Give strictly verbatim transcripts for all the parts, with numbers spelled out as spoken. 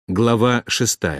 Глава шестая.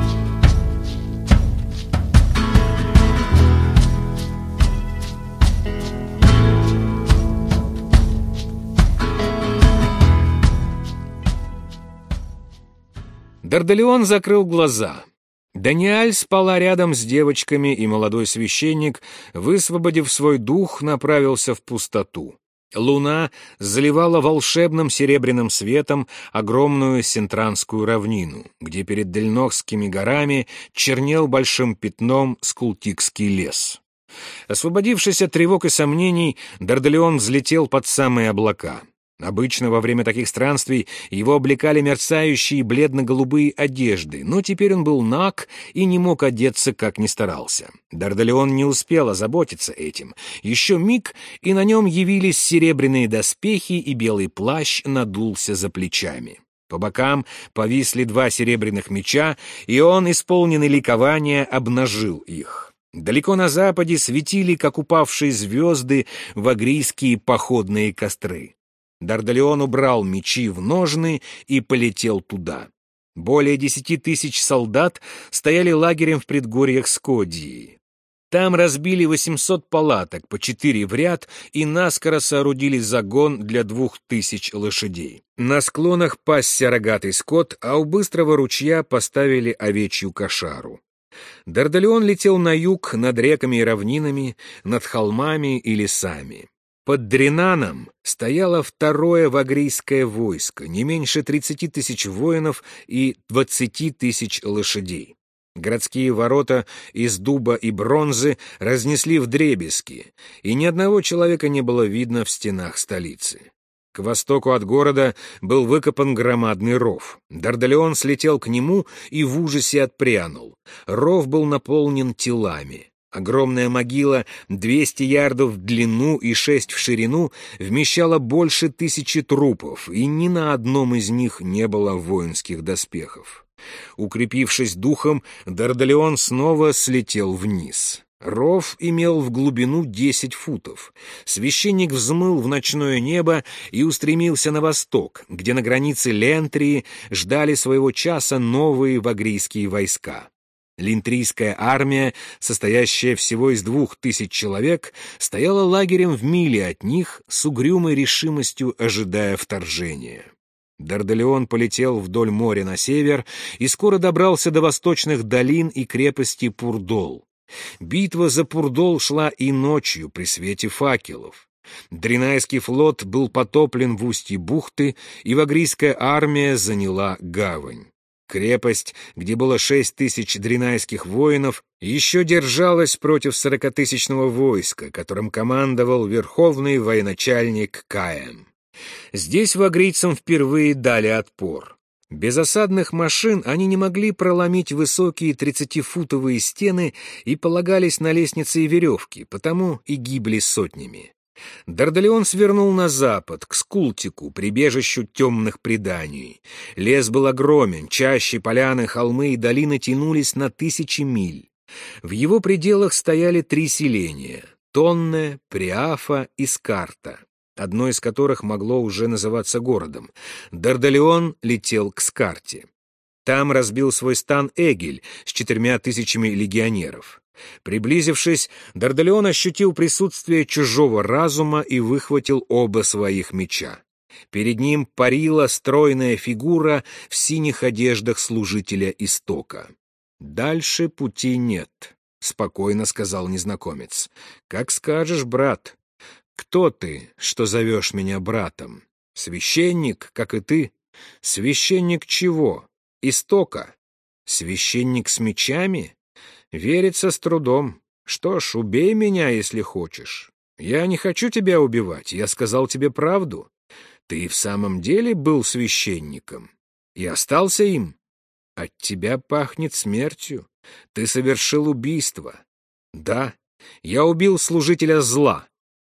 Дардалион закрыл глаза. Даниэль спала рядом с девочками, и молодой священник, высвободив свой дух, направился в пустоту. Луна заливала волшебным серебряным светом огромную Сентранскую равнину, где перед Дельнохскими горами чернел большим пятном Скултикский лес. Освободившись от тревог и сомнений, Дардалион взлетел под самые облака. Обычно во время таких странствий его облекали мерцающие бледно-голубые одежды, но теперь он был наг и не мог одеться, как ни старался. Дардалион не успел озаботиться этим. Еще миг, и на нем явились серебряные доспехи, и белый плащ надулся за плечами. По бокам повисли два серебряных меча, и он, исполненный ликования, обнажил их. Далеко на западе светили, как упавшие звезды, вагрийские походные костры. Дардалион убрал мечи в ножны и полетел туда. Более десяти тысяч солдат стояли лагерем в предгорьях Скодии. Там разбили восемьсот палаток, по четыре в ряд, и наскоро соорудили загон для двух тысяч лошадей. На склонах пасся рогатый скот, а у быстрого ручья поставили овечью кошару. Дардалион летел на юг, над реками и равнинами, над холмами и лесами. Под Дренаном стояло второе вагрийское войско, не меньше тридцати тысяч воинов и двадцати тысяч лошадей. Городские ворота из дуба и бронзы разнесли вдребезги, и ни одного человека не было видно в стенах столицы. К востоку от города был выкопан громадный ров. Дардалион слетел к нему и в ужасе отпрянул. Ров был наполнен телами. Огромная могила, двести ярдов в длину и шесть в ширину, вмещала больше тысячи трупов, и ни на одном из них не было воинских доспехов. Укрепившись духом, Дардалион снова слетел вниз. Ров имел в глубину десять футов. Священник взмыл в ночное небо и устремился на восток, где на границе Лентрии ждали своего часа новые вагрийские войска. Лентрийская армия, состоящая всего из двух тысяч человек, стояла лагерем в миле от них, с угрюмой решимостью ожидая вторжения. Дардалион полетел вдоль моря на север и скоро добрался до восточных долин и крепости Пурдол. Битва за Пурдол шла и ночью при свете факелов. Дренайский флот был потоплен в устье бухты, и вагрийская армия заняла гавань. Крепость, где было шесть тысяч дренайских воинов, еще держалась против сорокатысячного войска, которым командовал верховный военачальник Каэм. Здесь вагрийцам впервые дали отпор. Без осадных машин они не могли проломить высокие тридцатифутовые стены и полагались на лестницы и веревки, потому и гибли сотнями. Дардалион свернул на запад, к Скултику, прибежищу темных преданий. Лес был огромен, чащи, поляны, холмы и долины тянулись на тысячи миль. В его пределах стояли три селения — Тонне, Приафа и Скарта, одно из которых могло уже называться городом. Дардалион летел к Скарте. Там разбил свой стан Эгель с четырьмя тысячами легионеров. Приблизившись, Дардалион ощутил присутствие чужого разума и выхватил оба своих меча. Перед ним парила стройная фигура в синих одеждах служителя Истока. «Дальше пути нет», — спокойно сказал незнакомец. «Как скажешь, брат. Кто ты, что зовешь меня братом? Священник, как и ты? Священник чего? Истока? Священник с мечами? Верится с трудом. Что ж, убей меня, если хочешь. Я не хочу тебя убивать, я сказал тебе правду. Ты в самом деле был священником и остался им. От тебя пахнет смертью. Ты совершил убийство. Да, я убил служителя зла.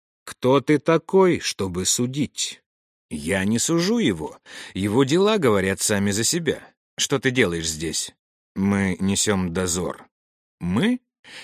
Кто ты такой, чтобы судить? Я не сужу его. Его дела говорят сами за себя. Что ты делаешь здесь? Мы несем дозор. Мы?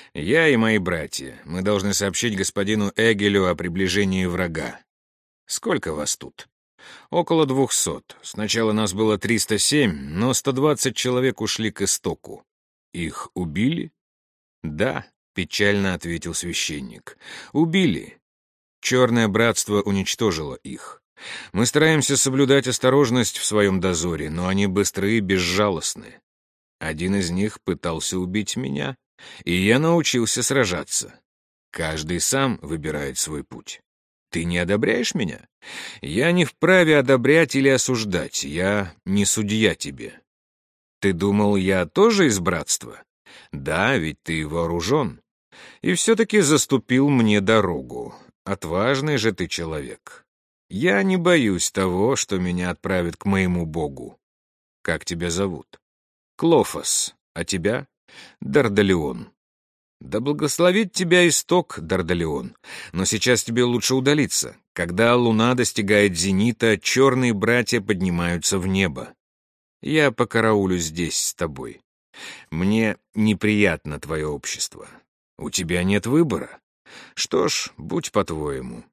Я и мои братья. Мы должны сообщить господину Эгелю о приближении врага. Сколько вас тут? Около двухсот. Сначала нас было триста семь, но сто двадцать человек ушли к истоку. Их убили? Да, печально ответил священник. Убили. Черное братство уничтожило их. Мы стараемся соблюдать осторожность в своем дозоре, но они быстры и безжалостны. Один из них пытался убить меня, и я научился сражаться. Каждый сам выбирает свой путь. Ты не одобряешь меня? Я не вправе одобрять или осуждать, я не судья тебе. Ты думал, я тоже из братства? Да, ведь ты вооружен. И все-таки заступил мне дорогу. Отважный же ты человек. Я не боюсь того, что меня отправят к моему богу. Как тебя зовут? Клофос. А тебя? Дардалион. Да благословит тебя исток, Дардалион. Но сейчас тебе лучше удалиться. Когда луна достигает зенита, черные братья поднимаются в небо. Я покараулю здесь с тобой. Мне неприятно твое общество. У тебя нет выбора. Что ж, будь по-твоему.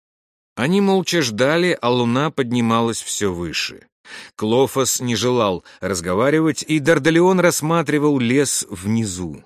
Они молча ждали, а луна поднималась все выше. Клофос не желал разговаривать, и Дардалион рассматривал лес внизу.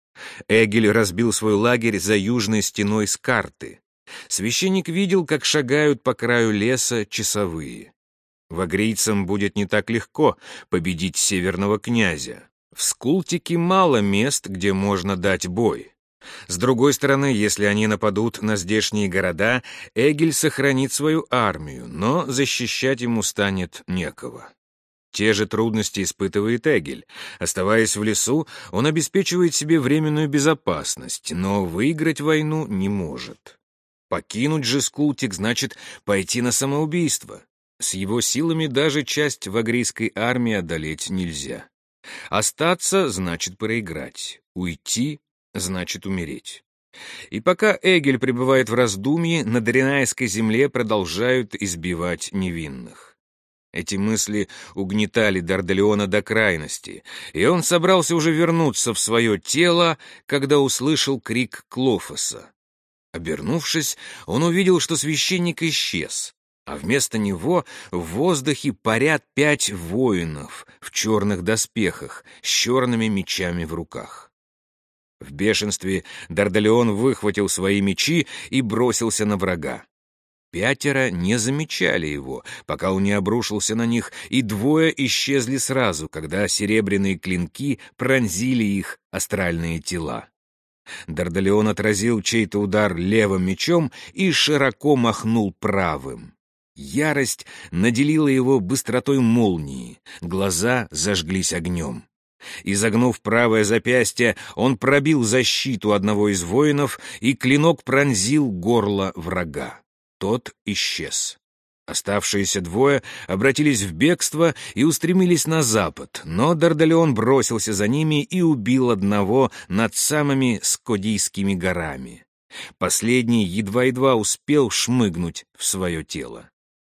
Эгель разбил свой лагерь за южной стеной с карты. Священник видел, как шагают по краю леса часовые. Вагрийцам будет не так легко победить северного князя. В Скултике мало мест, где можно дать бой. С другой стороны, если они нападут на здешние города, Эгель сохранит свою армию, но защищать ему станет некого. Те же трудности испытывает Эгель. Оставаясь в лесу, он обеспечивает себе временную безопасность, но выиграть войну не может. Покинуть же Скултик значит пойти на самоубийство. С его силами даже часть вагрийской армии одолеть нельзя. Остаться значит проиграть, уйти значит умереть. И пока Эгель пребывает в раздумье, на Доринайской земле продолжают избивать невинных. Эти мысли угнетали Дардалиона до крайности, и он собрался уже вернуться в свое тело, когда услышал крик Клофоса. Обернувшись, он увидел, что священник исчез, а вместо него в воздухе парят пять воинов в черных доспехах с черными мечами в руках. В бешенстве Дардалион выхватил свои мечи и бросился на врага. Пятеро не замечали его, пока он не обрушился на них, и двое исчезли сразу, когда серебряные клинки пронзили их астральные тела. Дардалион отразил чей-то удар левым мечом и широко махнул правым. Ярость наделила его быстротой молнии, глаза зажглись огнем. Изогнув правое запястье, он пробил защиту одного из воинов, и клинок пронзил горло врага. Тот исчез. Оставшиеся двое обратились в бегство и устремились на запад, но Дардалион бросился за ними и убил одного над самыми Скодийскими горами. Последний едва-едва успел шмыгнуть в свое тело.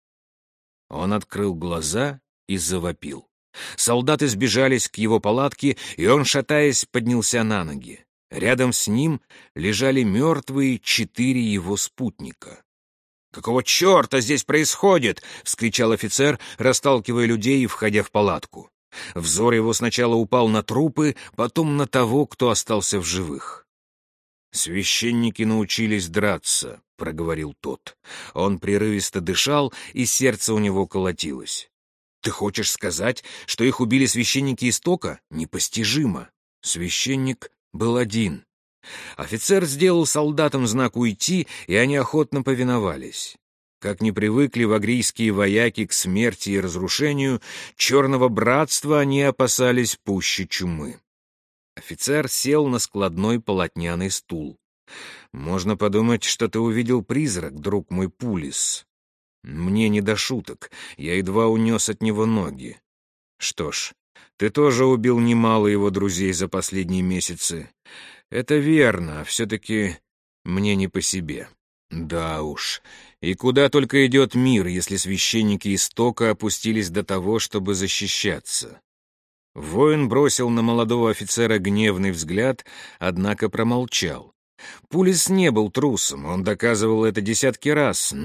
Он открыл глаза и завопил. Солдаты сбежались к его палатке, и он, шатаясь, поднялся на ноги. Рядом с ним лежали мертвые четыре его спутника. «Какого черта здесь происходит?» — вскричал офицер, расталкивая людей и входя в палатку. Взор его сначала упал на трупы, потом на того, кто остался в живых. «Священники научились драться», — проговорил тот. Он прерывисто дышал, и сердце у него колотилось. «Ты хочешь сказать, что их убили священники Истока? Непостижимо. Священник был один». Офицер сделал солдатам знак уйти, и они охотно повиновались. Как не привыкли вагрийские вояки к смерти и разрушению, черного братства они опасались пуще чумы. Офицер сел на складной полотняный стул. «Можно подумать, что ты увидел призрак, друг мой Пулис. Мне не до шуток, я едва унес от него ноги. Что ж, ты тоже убил немало его друзей за последние месяцы. Это верно, а все-таки мне не по себе. Да уж, и куда только идет мир, если священники Истока опустились до того, чтобы защищаться?» Воин бросил на молодого офицера гневный взгляд, однако промолчал. Пулис не был трусом, он доказывал это десятки раз, но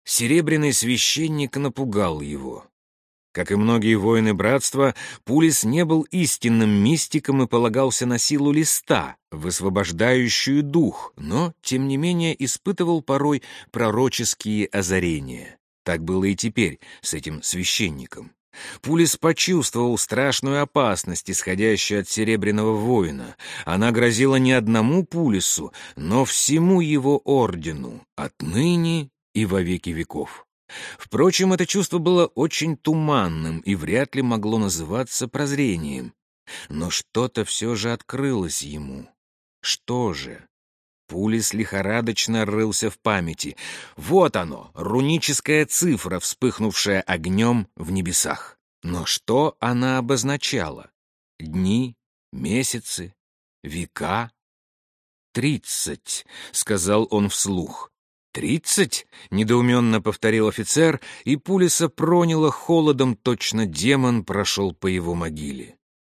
Серебряный священник напугал его. Как и многие воины братства, Пулис не был истинным мистиком и полагался на силу листа, высвобождающую дух, но, тем не менее, испытывал порой пророческие озарения. Так было и теперь с этим священником. Пулис почувствовал страшную опасность, исходящую от Серебряного воина. Она грозила не одному Пулису, но всему его ордену, отныне и во веки веков. Впрочем, это чувство было очень туманным и вряд ли могло называться прозрением. Но что-то все же открылось ему. Что же? Пулис лихорадочно рылся в памяти. Вот оно, руническая цифра, вспыхнувшая огнем в небесах. Но что она обозначала? Дни, месяцы, века? «Тридцать», — сказал он вслух. «Тридцать?» — недоуменно повторил офицер, и Пулиса проняло холодом, точно демон прошел по его могиле.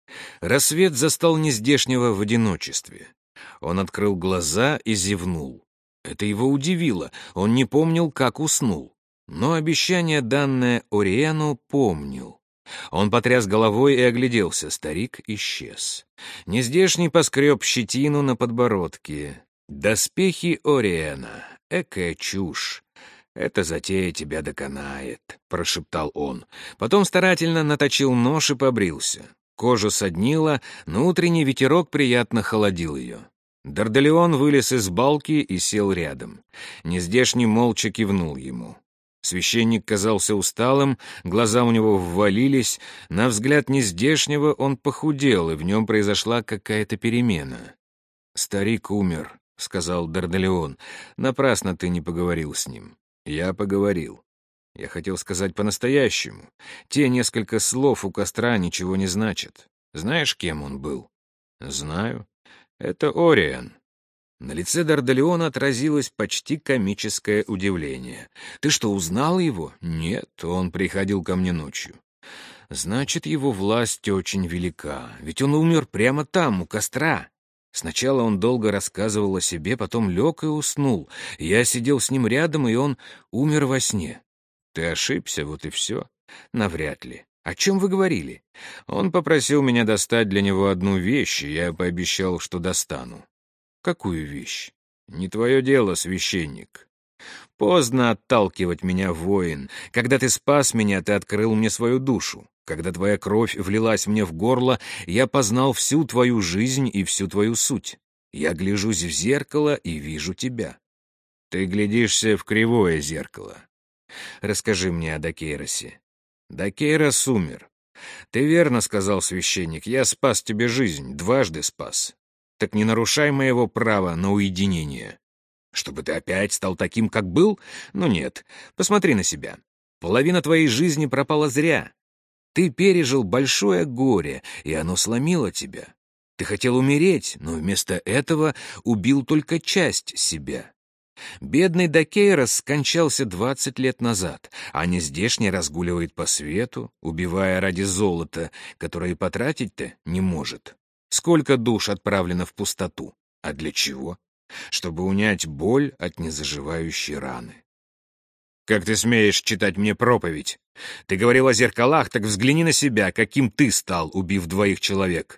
Рассвет застал нездешнего в одиночестве. Он открыл глаза и зевнул. Это его удивило, он не помнил, как уснул. Но обещание, данное Ориену, помнил. Он потряс головой и огляделся, старик исчез. Нездешний поскреб щетину на подбородке. «Доспехи Ориена, экая чушь! Эта затея тебя доконает», — прошептал он. Потом старательно наточил нож и побрился. Кожу соднило, но утренний ветерок приятно холодил ее. Дардалион вылез из балки и сел рядом. Нездешний молча кивнул ему. Священник казался усталым, глаза у него ввалились. На взгляд Нездешнего он похудел, и в нем произошла какая-то перемена. «Старик умер», — сказал Дардалион. «Напрасно ты не поговорил с ним». «Я поговорил. Я хотел сказать по-настоящему. Те несколько слов у костра ничего не значат. Знаешь, кем он был?» «Знаю. Это Ориен». На лице Дардалиона отразилось почти комическое удивление. «Ты что, узнал его?» «Нет, он приходил ко мне ночью». «Значит, его власть очень велика. Ведь он умер прямо там, у костра». Сначала он долго рассказывал о себе, потом лег и уснул. Я сидел с ним рядом, и он умер во сне. Ты ошибся, вот и все. Навряд ли. О чем вы говорили? Он попросил меня достать для него одну вещь, и я пообещал, что достану. Какую вещь? Не твое дело, священник. Поздно отталкивать меня, воин. Когда ты спас меня, ты открыл мне свою душу. Когда твоя кровь влилась мне в горло, я познал всю твою жизнь и всю твою суть. Я гляжусь в зеркало и вижу тебя. Ты глядишься в кривое зеркало. Расскажи мне о Дакейросе. Дакейрос умер. Ты верно сказал, священник, я спас тебе жизнь, дважды спас. Так не нарушай моего права на уединение. Чтобы ты опять стал таким, как был? Ну нет, посмотри на себя. Половина твоей жизни пропала зря. Ты пережил большое горе, и оно сломило тебя. Ты хотел умереть, но вместо этого убил только часть себя. Бедный Дакейрос скончался двадцать лет назад, а нездешний разгуливает по свету, убивая ради золота, которое потратить-то не может. Сколько душ отправлено в пустоту? А для чего? Чтобы унять боль от незаживающей раны. «Как ты смеешь читать мне проповедь? Ты говорил о зеркалах, так взгляни на себя, каким ты стал, убив двоих человек».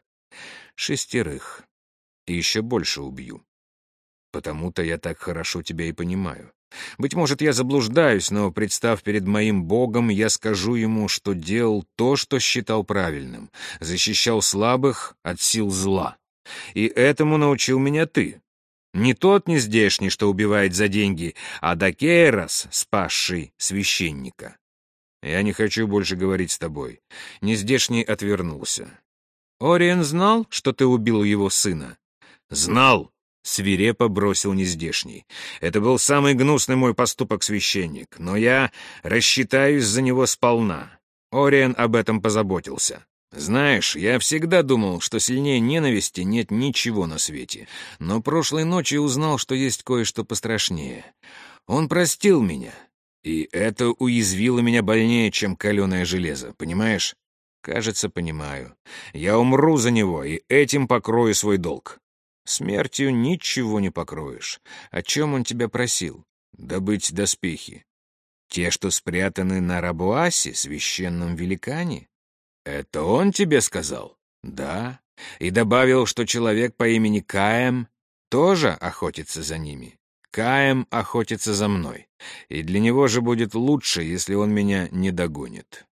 «Шестерых. И еще больше убью. Потому-то я так хорошо тебя и понимаю. Быть может, я заблуждаюсь, но, представ перед моим Богом, я скажу ему, что делал то, что считал правильным, защищал слабых от сил зла. И этому научил меня ты. Не тот нездешний, что убивает за деньги, а Дакейрос, спасший священника. Я не хочу больше говорить с тобой». Нездешний отвернулся. «Ориен знал, что ты убил его сына?» «Знал», — свирепо бросил нездешний. «Это был самый гнусный мой поступок, священник, но я рассчитаюсь за него сполна. Ориен об этом позаботился. Знаешь, я всегда думал, что сильнее ненависти нет ничего на свете, но прошлой ночью узнал, что есть кое-что пострашнее. Он простил меня, и это уязвило меня больнее, чем каленое железо, понимаешь? Кажется, понимаю. Я умру за него, и этим покрою свой долг. Смертью ничего не покроешь. О чем он тебя просил? Добыть доспехи. Те, что спрятаны на Рабуасе, священном великане? Это он тебе сказал? Да. И добавил, что человек по имени Каэм тоже охотится за ними. Каэм охотится за мной, и для него же будет лучше, если он меня не догонит.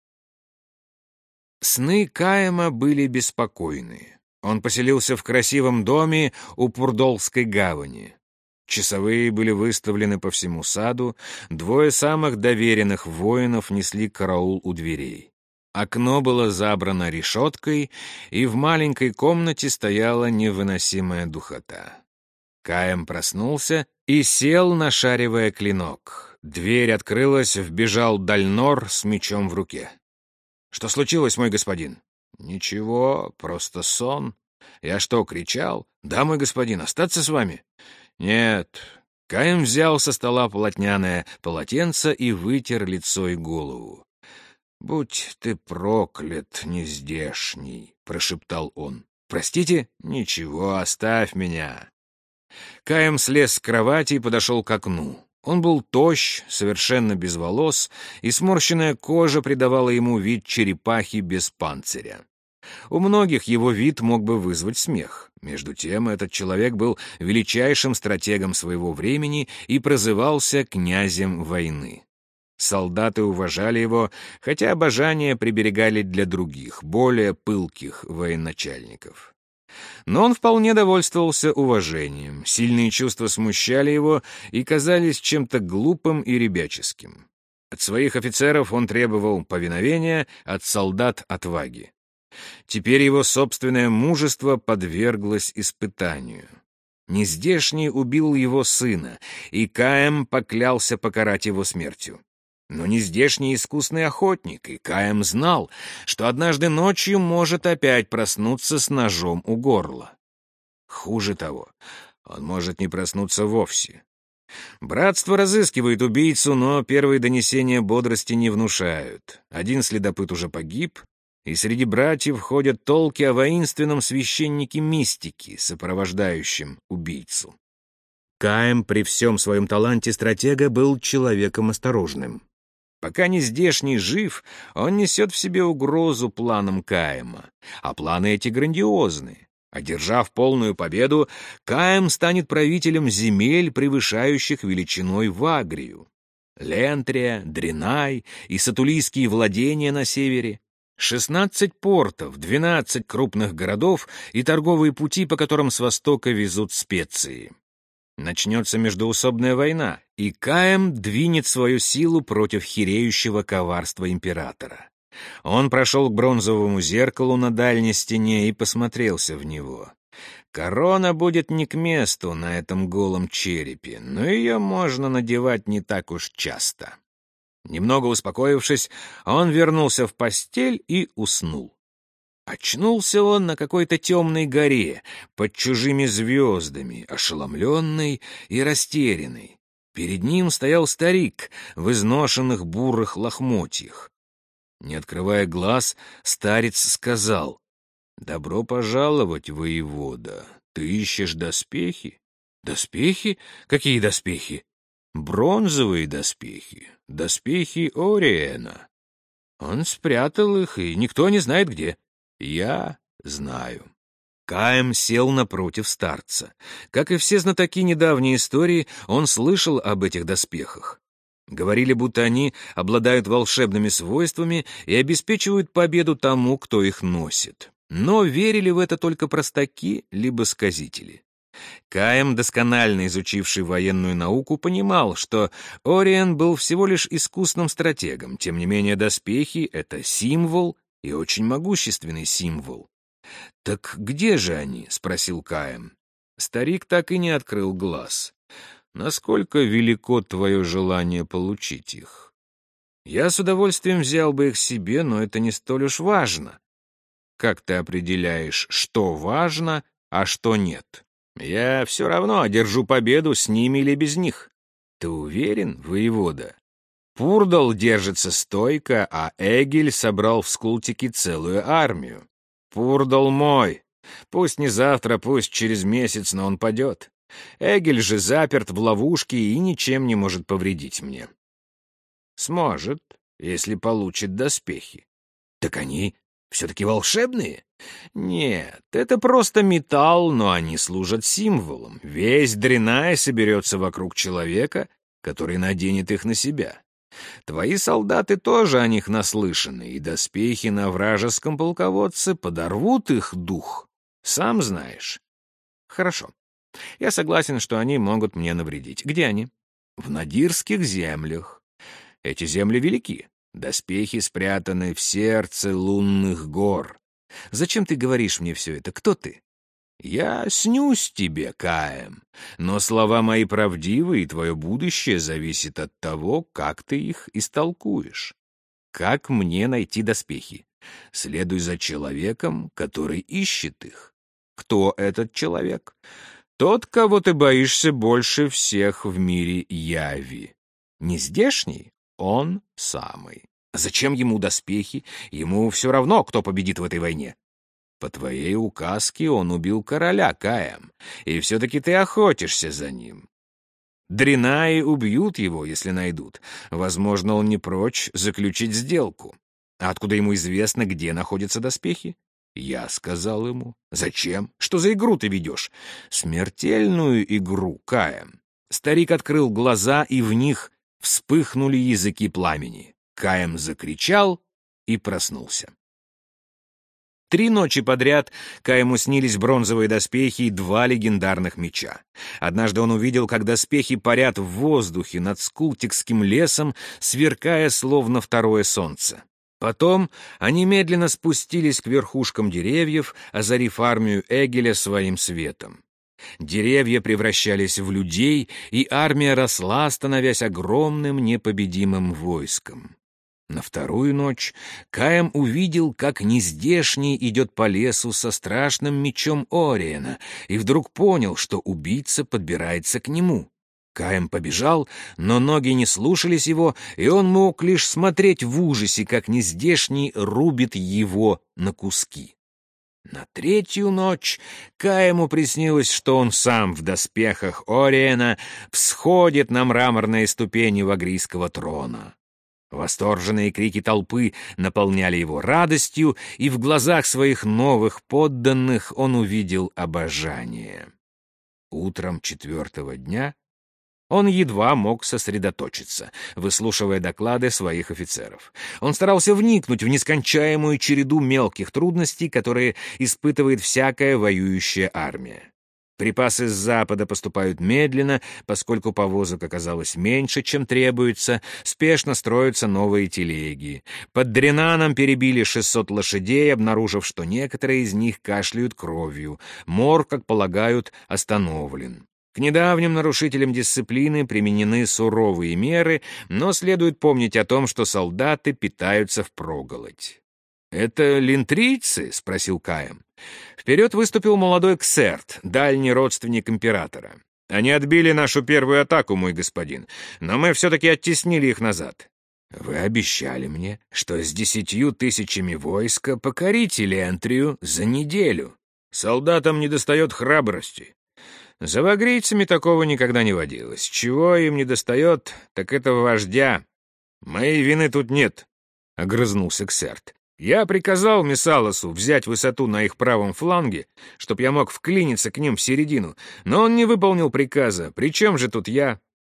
Сны Каэма были беспокойные. Он поселился в красивом доме у Пурдолской гавани. Часовые были выставлены по всему саду, двое самых доверенных воинов несли караул у дверей. Окно было забрано решеткой, и в маленькой комнате стояла невыносимая духота. Каэм проснулся и сел, нашаривая клинок. Дверь открылась, вбежал Дальнор с мечом в руке. «Что случилось, мой господин?» «Ничего, просто сон. Я что, кричал? Да, мой господин, остаться с вами?» «Нет». Каэм взял со стола полотняное полотенце и вытер лицо и голову. «Будь ты проклят, нездешний», — прошептал он. «Простите? Ничего, оставь меня». Каэм слез с кровати и подошел к окну. Он был тощ, совершенно без волос, и сморщенная кожа придавала ему вид черепахи без панциря. У многих его вид мог бы вызвать смех. Между тем, этот человек был величайшим стратегом своего времени и прозывался князем войны. Солдаты уважали его, хотя обожание приберегали для других, более пылких военачальников. Но он вполне довольствовался уважением, сильные чувства смущали его и казались чем-то глупым и ребяческим. От своих офицеров он требовал повиновения, от солдат — отваги. Теперь его собственное мужество подверглось испытанию. Нездешний убил его сына, и Каэм поклялся покарать его смертью. Но нездешний искусный охотник, и Каэм знал, что однажды ночью может опять проснуться с ножом у горла. Хуже того, он может не проснуться вовсе. Братство разыскивает убийцу, но первые донесения бодрости не внушают. Один следопыт уже погиб, и среди братьев ходят толки о воинственном священнике-мистике, сопровождающем убийцу. Каэм при всем своем таланте стратега был человеком осторожным. Пока нездешний жив, он несет в себе угрозу планам Каэма, а планы эти грандиозны. Одержав полную победу, Каэм станет правителем земель, превышающих величиной Вагрию. Лентрия, Дренай и сатулийские владения на севере, шестнадцать портов, двенадцать крупных городов и торговые пути, по которым с востока везут специи. Начнется междоусобная война, и Каэм двинет свою силу против хиреющего коварства императора. Он прошел к бронзовому зеркалу на дальней стене и посмотрелся в него. Корона будет не к месту на этом голом черепе, но ее можно надевать не так уж часто. Немного успокоившись, он вернулся в постель и уснул. Очнулся он на какой-то темной горе, под чужими звездами, ошеломленный и растерянный. Перед ним стоял старик в изношенных бурых лохмотьях. Не открывая глаз, старец сказал: «Добро пожаловать, воевода. Ты ищешь доспехи?» «Доспехи? Какие доспехи?» «Бронзовые доспехи. Доспехи Ориена. Он спрятал их, и никто не знает где». «Я знаю». Каэм сел напротив старца. Как и все знатоки недавней истории, он слышал об этих доспехах. Говорили, будто они обладают волшебными свойствами и обеспечивают победу тому, кто их носит. Но верили в это только простаки либо сказители. Каэм, досконально изучивший военную науку, понимал, что Ориен был всего лишь искусным стратегом. Тем не менее, доспехи — это символ, и очень могущественный символ. «Так где же они?» — спросил Каэм. Старик так и не открыл глаз. «Насколько велико твое желание получить их?» «Я с удовольствием взял бы их себе, но это не столь уж важно». «Как ты определяешь, что важно, а что нет?» «Я все равно одержу победу с ними или без них». «Ты уверен, воевода?» Пурдол держится стойко, а Эгиль собрал в Скултике целую армию. Пурдол мой. Пусть не завтра, пусть через месяц, но он падет. Эгиль же заперт в ловушке и ничем не может повредить мне. Сможет, если получит доспехи. Так они все-таки волшебные? Нет, это просто металл, но они служат символом. Весь Дренай соберется вокруг человека, который наденет их на себя. Твои солдаты тоже о них наслышаны, и доспехи на вражеском полководце подорвут их дух. Сам знаешь. Хорошо. Я согласен, что они могут мне навредить. Где они? В Надирских землях. Эти земли велики. Доспехи спрятаны в сердце лунных гор. Зачем ты говоришь мне все это? Кто ты? Я снюсь тебе, Каэм, но слова мои правдивы, и твое будущее зависит от того, как ты их истолкуешь. Как мне найти доспехи? Следуй за человеком, который ищет их. Кто этот человек? Тот, кого ты боишься больше всех в мире Яви. Не здешний? Он самый. Зачем ему доспехи? Ему все равно, кто победит в этой войне. По твоей указке он убил короля, Каэм, и все-таки ты охотишься за ним. Дренаи убьют его, если найдут. Возможно, он не прочь заключить сделку. А откуда ему известно, где находятся доспехи? Я сказал ему. Зачем? Что за игру ты ведешь? Смертельную игру, Каэм. Старик открыл глаза, и в них вспыхнули языки пламени. Каэм закричал и проснулся. Три ночи подряд Каэму снились бронзовые доспехи и два легендарных меча. Однажды он увидел, как доспехи парят в воздухе над Скултикским лесом, сверкая словно второе солнце. Потом они медленно спустились к верхушкам деревьев, озарив армию Эгеля своим светом. Деревья превращались в людей, и армия росла, становясь огромным непобедимым войском. На вторую ночь Каэм увидел, как нездешний идет по лесу со страшным мечом Ориена, и вдруг понял, что убийца подбирается к нему. Каэм побежал, но ноги не слушались его, и он мог лишь смотреть в ужасе, как нездешний рубит его на куски. На третью ночь Каэму приснилось, что он сам в доспехах Ориена всходит на мраморные ступени вагрийского трона. Восторженные крики толпы наполняли его радостью, и в глазах своих новых подданных он увидел обожание. Утром четвертого дня он едва мог сосредоточиться, выслушивая доклады своих офицеров. Он старался вникнуть в нескончаемую череду мелких трудностей, которые испытывает всякая воюющая армия. Припасы с запада поступают медленно, поскольку повозок оказалось меньше, чем требуется, спешно строятся новые телеги. Под Дренаном перебили шестьсот лошадей, обнаружив, что некоторые из них кашляют кровью. Мор, как полагают, остановлен. К недавним нарушителям дисциплины применены суровые меры, но следует помнить о том, что солдаты питаются впроголодь. «Это линтрийцы?» — спросил Каэм. Вперед выступил молодой Ксерт, дальний родственник императора. «Они отбили нашу первую атаку, мой господин, но мы все-таки оттеснили их назад». «Вы обещали мне, что с десятью тысячами войска покорите Лентрию за неделю. Солдатам недостает храбрости. За вагрийцами такого никогда не водилось. Чего им недостает, так это вождя. Моей вины тут нет», — огрызнулся Ксерт. «Я приказал Месалосу взять высоту на их правом фланге, чтоб я мог вклиниться к ним в середину, но он не выполнил приказа. При чем же тут я?»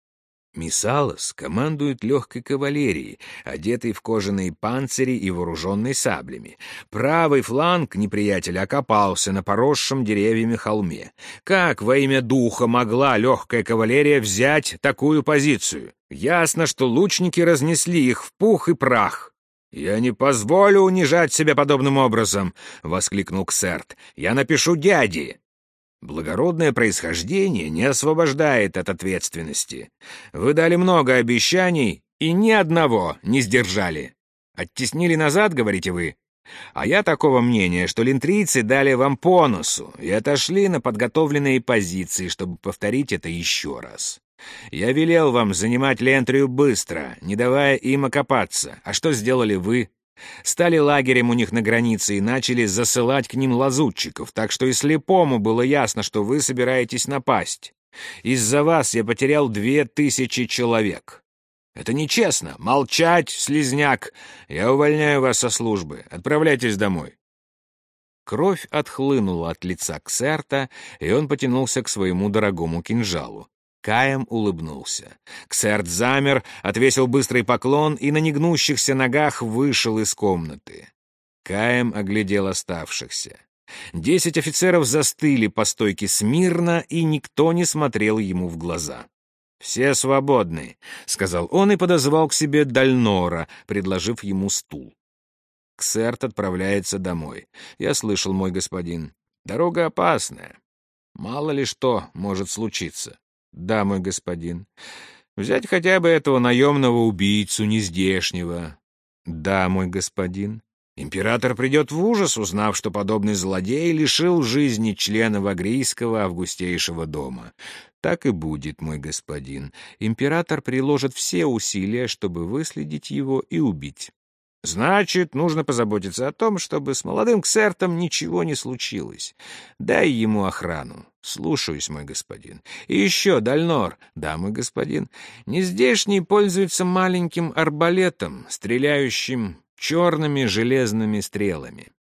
Месалос командует легкой кавалерией, одетой в кожаные панцири и вооруженной саблями. Правый фланг неприятеля окопался на поросшем деревьями холме. Как во имя духа могла легкая кавалерия взять такую позицию? Ясно, что лучники разнесли их в пух и прах. «Я не позволю унижать себя подобным образом!» — воскликнул Ксерт. «Я напишу дяде!» Благородное происхождение не освобождает от ответственности. Вы дали много обещаний и ни одного не сдержали. Оттеснили назад, говорите вы? А я такого мнения, что линтрийцы дали вам по носу и отошли на подготовленные позиции, чтобы повторить это еще раз. Я велел вам занимать Лентрию быстро, не давая им окопаться. А что сделали вы? Стали лагерем у них на границе и начали засылать к ним лазутчиков, так что и слепому было ясно, что вы собираетесь напасть. Из-за вас я потерял две тысячи человек. Это нечестно. Молчать, слизняк. Я увольняю вас со службы. Отправляйтесь домой. Кровь отхлынула от лица Ксерта, и он потянулся к своему дорогому кинжалу. Каем улыбнулся. Ксерт замер, отвесил быстрый поклон и на негнущихся ногах вышел из комнаты. Каем оглядел оставшихся. Десять офицеров застыли по стойке смирно, и никто не смотрел ему в глаза. «Все свободны», — сказал он и подозвал к себе Дальнора, предложив ему стул. Ксерт отправляется домой. Я слышал, мой господин. Дорога опасная. Мало ли что может случиться. Да, мой господин. Взять хотя бы этого наемного убийцу нездешнего. Да, мой господин. Император придет в ужас, узнав, что подобный злодей лишил жизни члена Вагрийского августейшего дома. Так и будет, мой господин. Император приложит все усилия, чтобы выследить его и убить. Значит, нужно позаботиться о том, чтобы с молодым Ксертом ничего не случилось. Дай ему охрану. Слушаюсь, мой господин. И еще, Дальнор. Да, мой господин. Нездешний пользуется маленьким арбалетом, стреляющим черными железными стрелами.